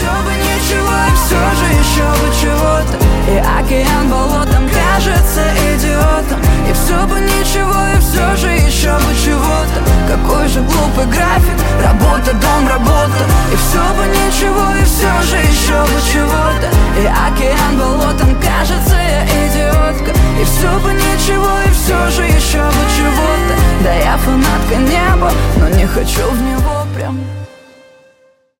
все бы ничего, и все же еще бы чего-то. И океан болотом кажется идиотом. И все бы ничего, и все же еще бы чего-то. Какой же глупый график, работа, дом, работа. И все бы ничего, и все же еще бы чего-то. И океан болотом кажется я идиотка. И все бы ничего, и все же еще бы чего-то. Да я фанатка неба, но не хочу в него прям.